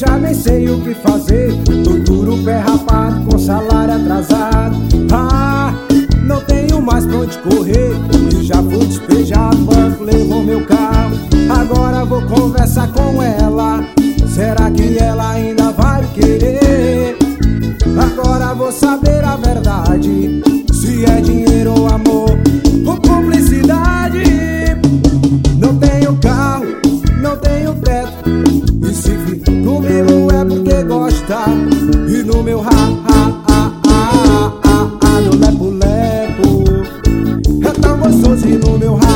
já nem sei o que fazer. Tô duro, pé rapado, com salário atrasado. Não tenho mais pra onde correr. E já fui despejado, o banco levou meu carro. Agora vou conversar com ela. Será que ela ainda vai me querer? Agora vou saber a verdade, se é dinheiro ou amor ou cumplicidade. Não tenho carro, não tenho teto, e se fica comigo é porque gosta. E no meu no lepo-lepo é tão gostoso. E no meu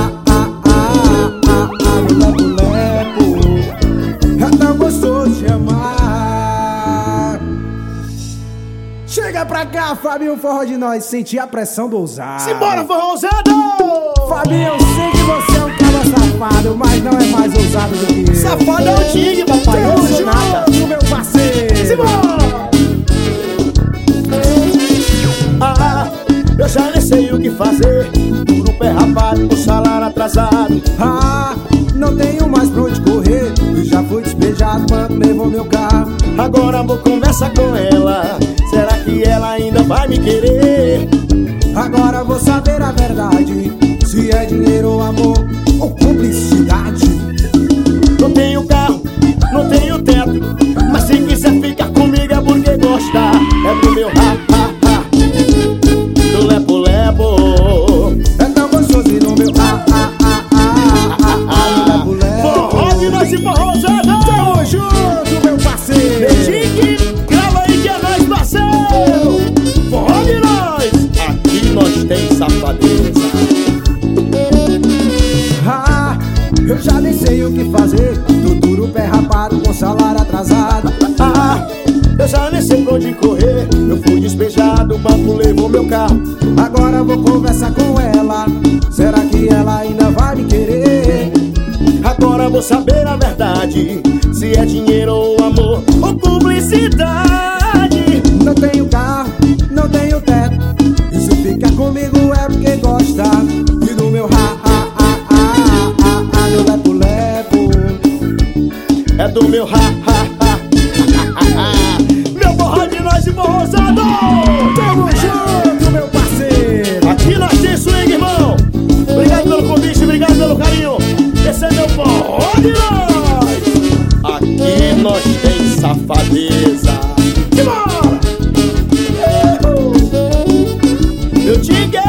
no lepo-lepo é tão gostoso de amar. Chega pra cá, Fabinho, forró de nós, sentir a pressão do ousado. Simbora, forrozado! Fabinho, eu sei que você é um cara safado, mas não é mais ousado do que eu. Safado é o tigre, papai, não sou nada. Meu parceiro. Simbora! Eu já nem sei o que fazer. Duro, pé rapado, com salário atrasado. Não tenho mais pra onde correr. E já fui despejado, banco levou meu carro. Agora vou conversar com ela. Será que ela ainda vai me querer? Agora vou saber a verdade, se é dinheiro ou amor ou cumplicidade. Não tenho carro, não tenho teto, mas se quiser ficar comigo é porque gosta. É do meu do lepo-lepo. É tão gostoso. E no meu lepo-lepo. Forró de nós e forrozada. Tamo junto, meu parceiro. Chique, grava aí que é nós, parceiro. Forró de nós. Aqui nós tem safadeza. Eu já nem sei o que fazer. Tô duro, pé rapado, com salário atrasado. Eu já nem sei pra onde correr. Eu fui despejado, o banco levou meu carro. Agora vou conversar com ela. Será que ela ainda vai me querer? Agora vou saber a verdade, se é dinheiro ou amor ou publicidade. Não tenho carro, não tenho teto, e se fica comigo é porque gosta. E no meu no lepo-lepo é do meu meu forró de nós e forrozado. Tamo junto, meu parceiro. Aqui nós tem swing, irmão. Obrigado pelo convite, obrigado pelo carinho. Esse é meu forró de nós. Aqui nós tem safadeza. Simbora! Meu tigre.